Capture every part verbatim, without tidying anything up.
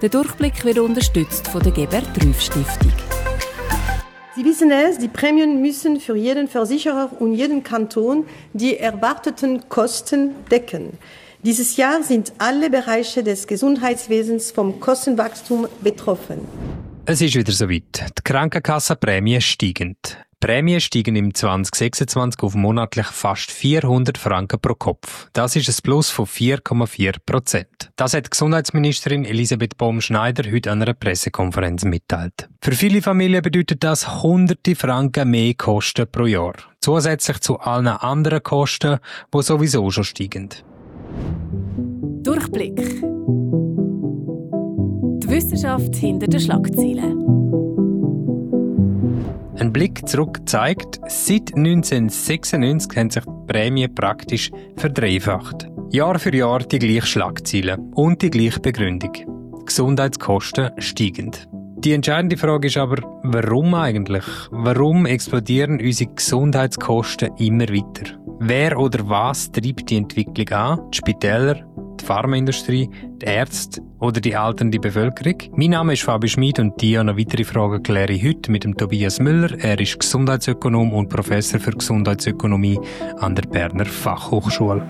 Der Durchblick wird unterstützt von der Gebert-Rüff-Stiftung. Sie wissen es, die Prämien müssen für jeden Versicherer und jeden Kanton die erwarteten Kosten decken. Dieses Jahr sind alle Bereiche des Gesundheitswesens vom Kostenwachstum betroffen. Es ist wieder soweit. Die Krankenkassenprämien steigen. Die Prämien steigen im zwanzig sechsundzwanzig auf monatlich fast vierhundert Franken pro Kopf. Das ist ein Plus von vier Komma vier Prozent. Das hat Gesundheitsministerin Elisabeth Baum-Schneider heute an einer Pressekonferenz mitteilt. Für viele Familien bedeutet das hunderte Franken mehr Kosten pro Jahr. Zusätzlich zu allen anderen Kosten, die sowieso schon steigen. Durchblick. Die Wissenschaft hinter den Schlagzeilen. Ein Blick zurück zeigt, seit neunzehnhundertsechsundneunzig haben sich die Prämien praktisch verdreifacht. Jahr für Jahr die gleichen Schlagzeilen und die gleiche Begründung. Die Gesundheitskosten steigen. Die entscheidende Frage ist aber, warum eigentlich? Warum explodieren unsere Gesundheitskosten immer weiter? Wer oder was treibt die Entwicklung an? Die Spitäler, die Pharmaindustrie, die Ärzte oder die alternde Bevölkerung? Mein Name ist Fabi Schmid und die und noch weitere Fragen kläre ich heute mit dem Tobias Müller. Er ist Gesundheitsökonom und Professor für Gesundheitsökonomie an der Berner Fachhochschule.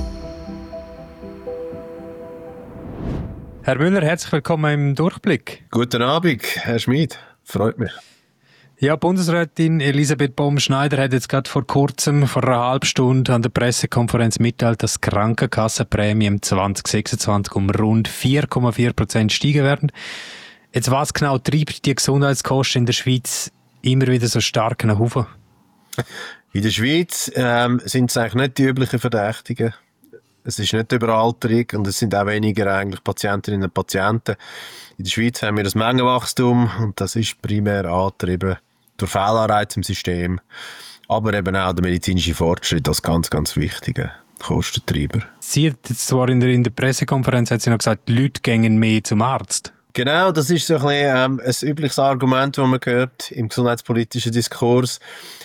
Herr Müller, herzlich willkommen im Durchblick. Guten Abend, Herr Schmid. Freut mich. Ja, Bundesrätin Elisabeth Baum-Schneider hat jetzt gerade vor kurzem, vor einer halben Stunde an der Pressekonferenz mitteilt, dass die Krankenkassenprämien im zwanzig sechsundzwanzig um rund vier Komma vier Prozent steigen werden. Jetzt, was genau treibt die Gesundheitskosten in der Schweiz immer wieder so stark nach oben? In der Schweiz ähm, sind es eigentlich nicht die üblichen Verdächtigen. Es ist nicht die Überalterung und es sind auch weniger eigentlich Patientinnen und Patienten. In der Schweiz haben wir das Mengenwachstum und das ist primär angetrieben durch Fehlanreize im System, aber eben auch der medizinische Fortschritt als ganz, ganz wichtiger Kostentreiber. Sie hat jetzt zwar in der, in der Pressekonferenz hat sie noch gesagt, die Leute gehen mehr zum Arzt. Genau, das ist so ein, bisschen, ähm, ein übliches Argument, das man hört im gesundheitspolitischen Diskurs.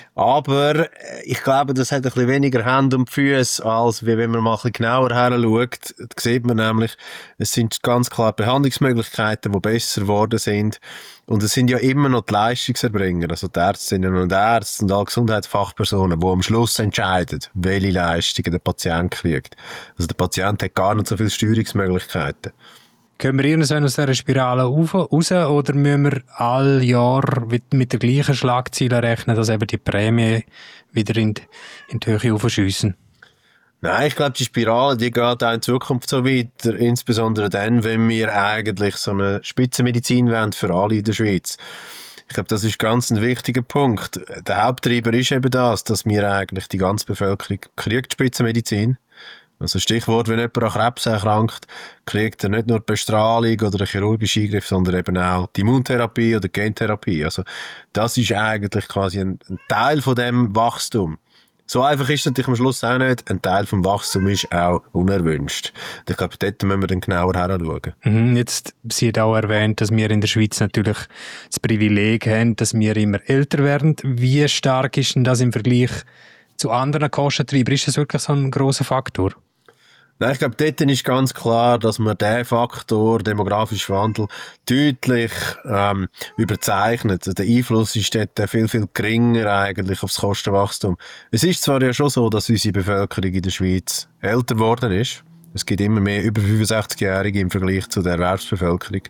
Aber ich glaube, das hat ein bisschen weniger Hände und Füße, als wie wenn man mal ein bisschen genauer her schaut. Da sieht man nämlich, es sind ganz klar Behandlungsmöglichkeiten, die besser geworden sind. Und es sind ja immer noch die Leistungserbringer, also die Ärztinnen und Ärzte und alle Gesundheitsfachpersonen, die am Schluss entscheiden, welche Leistungen der Patient kriegt. Also der Patient hat gar nicht so viele Steuerungsmöglichkeiten. Können wir irgendwann aus dieser Spirale raus oder müssen wir alle Jahr mit, mit der gleichen Schlagziele rechnen, dass eben die Prämie wieder in die, in die Höhe aufschiessen? Nein, ich glaube, die Spirale, die geht auch in Zukunft so weiter, insbesondere dann, wenn wir eigentlich so eine Spitzenmedizin wollen für alle in der Schweiz. Ich glaube, das ist ganz ein wichtiger Punkt. Der Haupttreiber ist eben das, dass wir eigentlich die ganze Bevölkerung kriegt Spitzenmedizin. Also Stichwort, wenn jemand an Krebs erkrankt, kriegt er nicht nur die Bestrahlung oder einen chirurgischen Eingriff, sondern eben auch die Immuntherapie oder die Gentherapie. Also das ist eigentlich quasi ein, ein Teil von dem Wachstum. So einfach ist es natürlich am Schluss auch nicht. Ein Teil vom Wachstum ist auch unerwünscht. Ich glaube, dort müssen wir dann genauer hinschauen. Mhm, jetzt, Sie hat auch erwähnt, dass wir in der Schweiz natürlich das Privileg haben, dass wir immer älter werden. Wie stark ist denn das im Vergleich zu anderen Kostentreibern? Ist das wirklich so ein grosser Faktor? Nein, ich glaube, dort ist ganz klar, dass man den Faktor, demografischer Wandel, deutlich ähm, überzeichnet. Der Einfluss ist dort viel, viel geringer eigentlich aufs Kostenwachstum. Es ist zwar ja schon so, dass unsere Bevölkerung in der Schweiz älter geworden ist. Es gibt immer mehr über fünfundsechzigjährige im Vergleich zu der Erwerbsbevölkerung.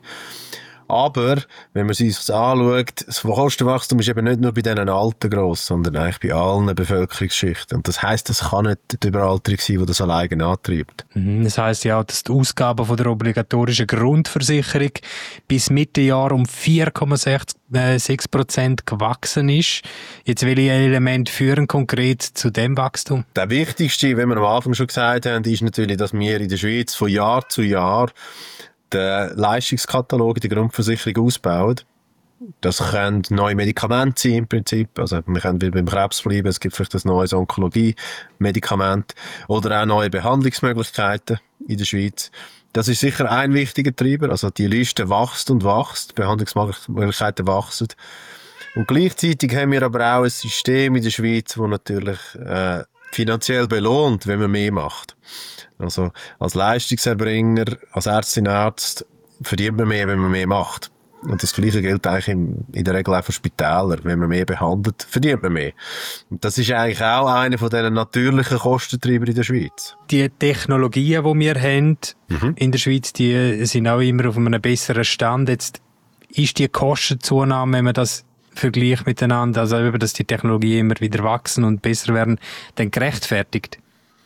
Aber, wenn man sich das anschaut, das Kostenwachstum ist eben nicht nur bei diesen Alten gross, sondern eigentlich bei allen Bevölkerungsschichten. Und das heisst, das kann nicht die Überalterung sein, die das alleine antreibt. Das heisst ja auch, dass die Ausgaben von der obligatorischen Grundversicherung bis Mitte Jahr um vier Komma sechs Prozent gewachsen ist. Jetzt welche Elemente führen konkret zu dem Wachstum? Der wichtigste, wie wir am Anfang schon gesagt haben, ist natürlich, dass wir in der Schweiz von Jahr zu Jahr den Leistungskatalog in der Grundversicherung ausbauen. Das können neue Medikamente sein im Prinzip. Also wir können wieder beim Krebs bleiben, es gibt vielleicht ein neues Onkologie-Medikament oder auch neue Behandlungsmöglichkeiten in der Schweiz. Das ist sicher ein wichtiger Treiber. Also die Liste wächst und wächst, die Behandlungsmöglichkeiten wachsen. Und gleichzeitig haben wir aber auch ein System in der Schweiz, das natürlich äh, finanziell belohnt, wenn man mehr macht. Also als Leistungserbringer, als Ärztin, Arzt verdient man mehr, wenn man mehr macht. Und das Gleiche gilt eigentlich in, in der Regel auch für Spitäler. Wenn man mehr behandelt, verdient man mehr. Und das ist eigentlich auch einer von diesen natürlichen Kostentreiber in der Schweiz. Die Technologien, die wir haben Mhm. in der Schweiz, die sind auch immer auf einem besseren Stand. Jetzt ist die Kostenzunahme, wenn man das vergleicht miteinander, also eben, dass die Technologien immer wieder wachsen und besser werden, dann gerechtfertigt?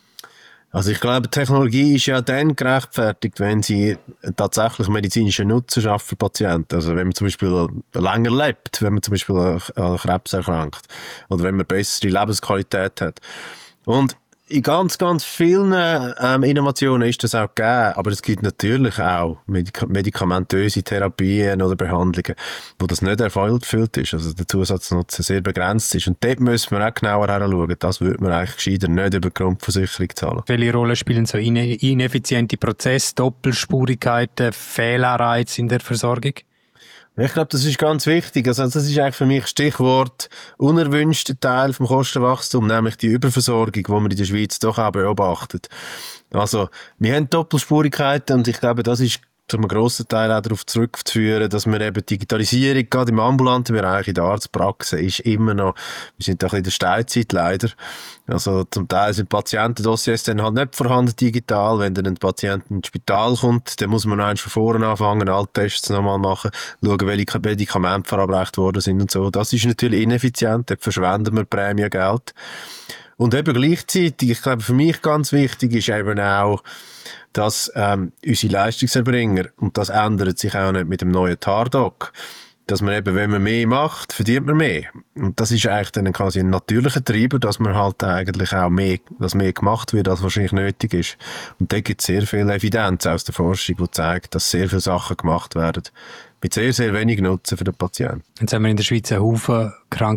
Also ich glaube, Technologie ist ja dann gerechtfertigt, wenn sie tatsächlich medizinischen Nutzen schafft für Patienten. Also wenn man zum Beispiel länger lebt, wenn man zum Beispiel an Krebs erkrankt oder wenn man bessere Lebensqualität hat. Und in ganz, ganz vielen ähm, Innovationen ist das auch gegeben, aber es gibt natürlich auch Medik- medikamentöse Therapien oder Behandlungen, wo das nicht erfüllt ist, also der Zusatznutzen sehr begrenzt ist. Und dort müssen wir auch genauer hinschauen. Das würde man eigentlich gescheiter nicht über die Grundversicherung zahlen. Welche Rolle spielen so ine- ineffiziente Prozesse, Doppelspurigkeiten, Fehlanreize in der Versorgung? Ich glaube, das ist ganz wichtig. Also, das ist eigentlich für mich Stichwort unerwünschter Teil vom Kostenwachstum, nämlich die Überversorgung, die man in der Schweiz doch auch beobachtet. Also, wir haben Doppelspurigkeiten und ich glaube, das ist zu einem grossen Teil auch darauf zurückzuführen, dass wir eben Digitalisierung, gerade im ambulanten Bereich, in der Arztpraxis, ist immer noch, wir sind da ein bisschen in der Steinzeit leider. Also zum Teil sind Patientendossiers dann halt nicht vorhanden digital. Wenn dann ein Patient ins Spital kommt, dann muss man noch eins von vorne anfangen, alle Tests nochmal machen, schauen, welche Medikamente verabreicht worden sind und so. Das ist natürlich ineffizient, dort verschwenden wir Prämiengeld. Und eben gleichzeitig, ich glaube, für mich ganz wichtig ist eben auch, dass ähm, unsere Leistungserbringer, und das ändert sich auch nicht mit dem neuen T A R-Doc, dass man eben, wenn man mehr macht, verdient man mehr. Und das ist eigentlich dann quasi ein natürlicher Treiber, dass man halt eigentlich auch mehr, dass mehr gemacht wird, als wahrscheinlich nötig ist. Und da gibt es sehr viel Evidenz aus der Forschung, die zeigt, dass sehr viele Sachen gemacht werden, mit sehr, sehr wenig Nutzen für den Patienten. Jetzt haben wir in der Schweiz einen Haufen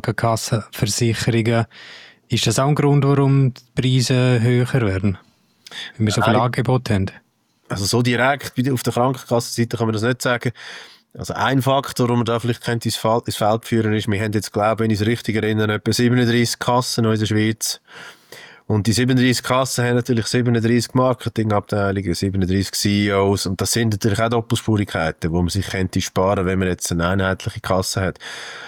Krankenkassenversicherungen. Ist das auch ein Grund, warum die Preise höher werden? Wenn wir so viel Angebot haben? Also so direkt auf der Krankenkassenseite kann man das nicht sagen. Also ein Faktor, den man da vielleicht könnte ins Feld, ins Feld führen, ist, wir haben jetzt, glaube ich, wenn ich es richtig erinnere, etwa siebenunddreissig Kassen in der Schweiz. Und die siebenunddreissig Kassen haben natürlich siebenunddreissig Marketingabteilungen, siebenunddreissig C E Os. Und das sind natürlich auch Doppelspurigkeiten, wo man sich könnte sparen, wenn man jetzt eine einheitliche Kasse hat.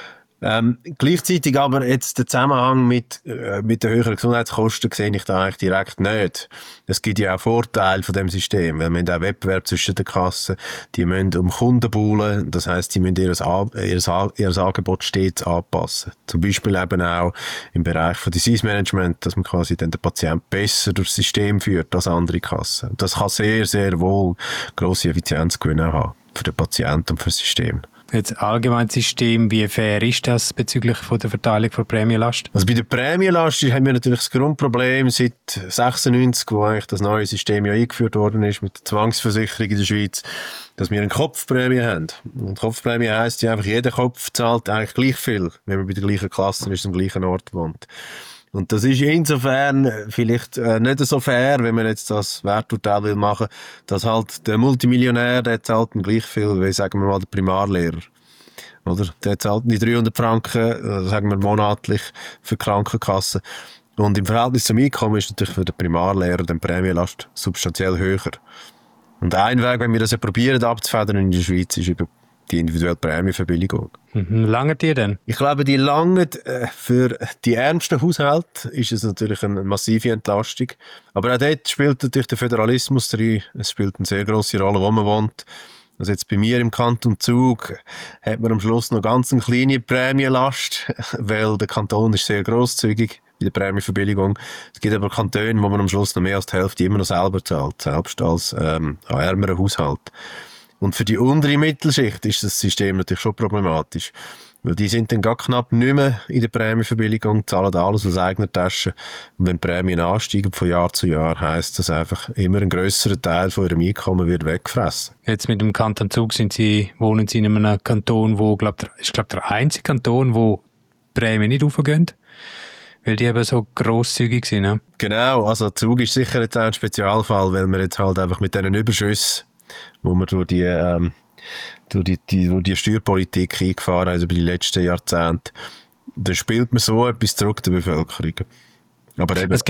Ähm, gleichzeitig aber jetzt der Zusammenhang mit, äh, mit den höheren Gesundheitskosten sehe ich da eigentlich direkt nicht. Es gibt ja auch Vorteile von dem System, weil wir haben auch Wettbewerb zwischen den Kassen, die müssen um Kunden buhlen, das heisst, sie müssen ihr, ihr, ihr Angebot stets anpassen. Zum Beispiel eben auch im Bereich von Disease Management, dass man quasi dann den Patienten besser durchs System führt als andere Kassen. Das kann sehr, sehr wohl grosse Effizienzgewinne haben für den Patienten und für das System. Jetzt allgemein System, wie fair ist das bezüglich von der Verteilung von Prämienlast? Also bei der Prämienlast haben wir natürlich das Grundproblem seit sechsundneunzig, wo eigentlich das neue System ja eingeführt worden ist mit der Zwangsversicherung in der Schweiz, dass wir eine Kopfprämie haben. Und Kopfprämie heisst ja einfach, jeder Kopf zahlt eigentlich gleich viel, wenn man bei der gleichen Klasse ist, am gleichen Ort wohnt. Und das ist insofern vielleicht äh, nicht so fair, wenn man jetzt das Werturteil will machen, dass halt der Multimillionär, der zahlt gleich viel, wie sagen wir mal der Primarlehrer. Oder? Der zahlt die dreihundert Franken, äh, sagen wir monatlich, für die Krankenkasse. Und im Verhältnis zum Einkommen ist natürlich für den Primarlehrer die Prämienlast substanziell höher. Und ein Weg, wenn wir das ja probieren abzufedern in der Schweiz, ist über die individuelle Prämienverbilligung. Mhm. Langt die denn? Ich glaube, die langt äh, für die ärmsten Haushalte ist es natürlich eine massive Entlastung. Aber auch dort spielt natürlich der Föderalismus drin. Es spielt eine sehr grosse Rolle, wo man wohnt. Also jetzt bei mir im Kanton Zug hat man am Schluss noch ganz eine kleine Prämienlast, weil der Kanton ist sehr grosszügig bei der Prämienverbilligung. Es gibt aber Kantone, wo man am Schluss noch mehr als die Hälfte immer noch selber zahlt, selbst als ähm, ein ärmerer Haushalt. Und für die untere Mittelschicht ist das System natürlich schon problematisch. Weil die sind dann gar knapp nicht mehr in der Prämienverbilligung, zahlen alles aus eigener Tasche. Und wenn Prämien ansteigen von Jahr zu Jahr, heisst das einfach, immer ein grösserer Teil von ihrem Einkommen wird weggefressen. Jetzt mit dem Kanton Zug sind Sie, wohnen Sie in einem Kanton, wo, glaub, der, ist, glaub, der einzige Kanton, wo Prämien nicht aufgehen. Weil die eben so grosszügig sind, ne? Genau, also Zug ist sicher jetzt auch ein Spezialfall, weil wir jetzt halt einfach mit diesen Überschüssen, wo wir durch die, ähm, durch die, die, durch die Steuerpolitik eingefahren haben, also über die letzten Jahrzehnte, dann spielt man so etwas zurück der Bevölkerung. Aber eben. Was gibt es,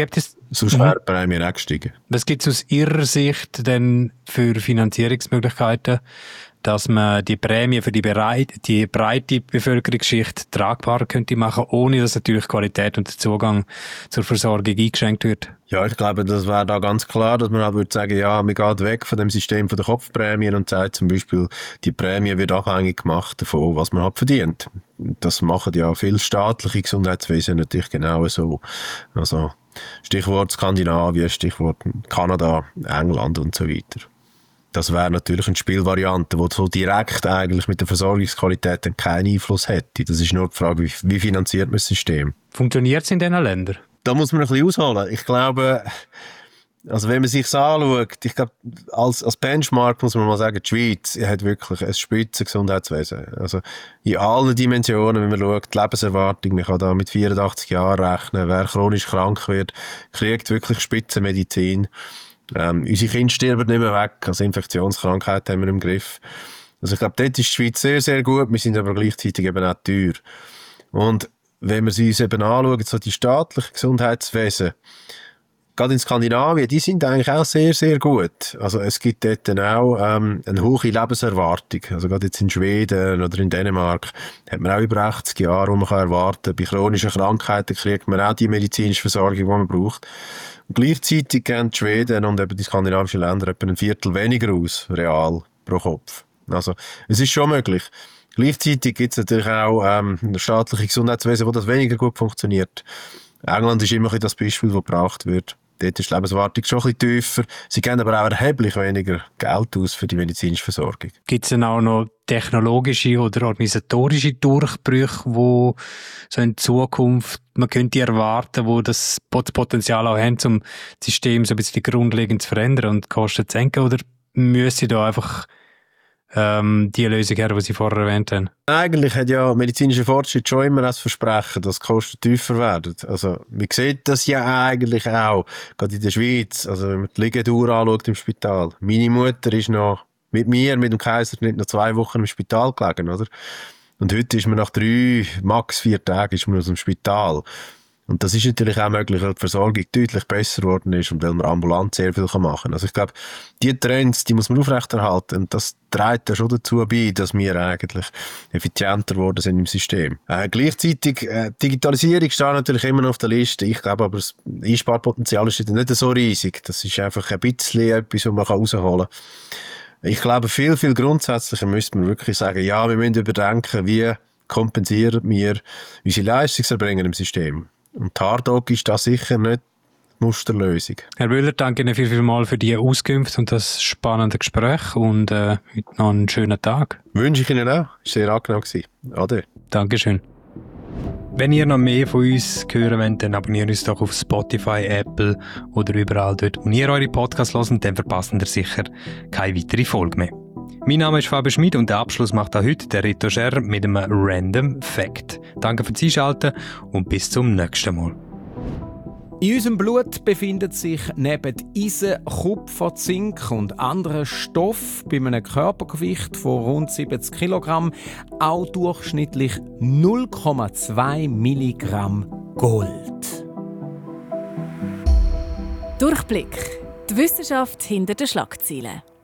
Sonst wäre die Prämie auch gestiegen. Was gibt es aus Ihrer Sicht denn für Finanzierungsmöglichkeiten, dass man die Prämie für die, bereit, die breite Bevölkerungsschicht tragbar könnte machen, ohne dass natürlich Qualität und der Zugang zur Versorgung eingeschränkt wird? Ja, ich glaube, das wäre da ganz klar, dass man halt würde sagen, ja, man geht weg von dem System von der Kopfprämien und sagt zum Beispiel, die Prämie wird abhängig gemacht davon, was man halt verdient. Das machen ja viele staatliche Gesundheitswesen natürlich genau so. Also Stichwort Skandinavien, Stichwort Kanada, England und so weiter. Das wäre natürlich eine Spielvariante, die so direkt eigentlich mit der Versorgungsqualität dann keinen Einfluss hätte. Das ist nur die Frage, wie, wie finanziert man das System? Funktioniert es in diesen Ländern? Da muss man ein bisschen ausholen. Ich glaube, also wenn man sich anschaut, ich glaube, als, als Benchmark muss man mal sagen, die Schweiz hat wirklich ein Spitzengesundheitswesen. Also in allen Dimensionen, wenn man schaut, die Lebenserwartung, man kann da mit vierundachtzig Jahren rechnen, wer chronisch krank wird, kriegt wirklich Spitzenmedizin. Ähm, unsere Kinder sterben nicht mehr weg, also Infektionskrankheiten haben wir im Griff. Also ich glaube, dort ist die Schweiz sehr, sehr gut, wir sind aber gleichzeitig eben auch teuer. Und wenn wir sie uns eben anschauen, so die staatlichen Gesundheitswesen, gerade in Skandinavien, die sind eigentlich auch sehr, sehr gut. Also es gibt dort dann auch ähm, eine hohe Lebenserwartung. Also gerade jetzt in Schweden oder in Dänemark hat man auch über achtzig Jahre, die man kann erwarten kann. Bei chronischen Krankheiten kriegt man auch die medizinische Versorgung, die man braucht. Und gleichzeitig geben die Schweden und eben die skandinavischen Länder etwa ein Viertel weniger aus, real, pro Kopf. Also es ist schon möglich. Gleichzeitig gibt es natürlich auch ähm, ein staatliches Gesundheitswesen, wo das weniger gut funktioniert. England ist immer das Beispiel, das gebraucht wird. Dort ist die Lebenserwartung schon ein bisschen tiefer. Sie geben aber auch erheblich weniger Geld aus für die medizinische Versorgung. Gibt es denn auch noch technologische oder organisatorische Durchbrüche, wo so in Zukunft man könnte erwarten, wo das Potenzial auch haben, um das System so ein bisschen grundlegend zu verändern und Kosten zu senken? Oder müssen da einfach ähm, die Lösung her, die Sie vorher erwähnt haben? Eigentlich hat ja medizinischer Fortschritt schon immer das Versprechen, dass die Kosten tiefer werden. Also, man sieht das ja eigentlich auch, gerade in der Schweiz. Also, wenn man die Liegedauer anschaut im Spital. Meine Mutter ist noch mit mir, mit dem Kaiser, nicht noch zwei Wochen im Spital gelegen, oder? Und heute ist man nach drei, max vier Tagen ist man aus dem Spital. Und das ist natürlich auch möglich, weil die Versorgung deutlich besser geworden ist und weil man ambulant sehr viel machen kann. Also ich glaube, die Trends, die muss man aufrechterhalten und das trägt ja schon dazu bei, dass wir eigentlich effizienter geworden sind im System. Äh, gleichzeitig, äh, Digitalisierung steht natürlich immer noch auf der Liste. Ich glaube aber, das Einsparpotenzial ist nicht so riesig. Das ist einfach ein bisschen etwas, was man rausholen kann. Ich glaube, viel, viel grundsätzlicher müsste man wirklich sagen, ja, wir müssen überdenken, wie kompensieren wir unsere Leistungserbringer im System. Und Hardog ist da sicher nicht die Musterlösung. Herr Müller, danke Ihnen viel, viel mal für die Auskunft und das spannende Gespräch und äh, heute noch einen schönen Tag. Wünsche ich Ihnen auch. Es war sehr angenehm. Ade. Dankeschön. Wenn ihr noch mehr von uns hören wollt, dann abonniert uns doch auf Spotify, Apple oder überall dort, wo ihr eure Podcasts hört, dann verpasst ihr sicher keine weitere Folge mehr. Mein Name ist Fabian Schmid und den Abschluss macht auch heute der Rito Scher mit einem Random Fact. Danke fürs Einschalten und bis zum nächsten Mal. In unserem Blut befindet sich neben Eisen, Kupfer, Zink und anderen Stoffen bei einem Körpergewicht von rund siebzig Kilogramm auch durchschnittlich null Komma zwei Milligramm Gold. Durchblick. Die Wissenschaft hinter den Schlagzeilen.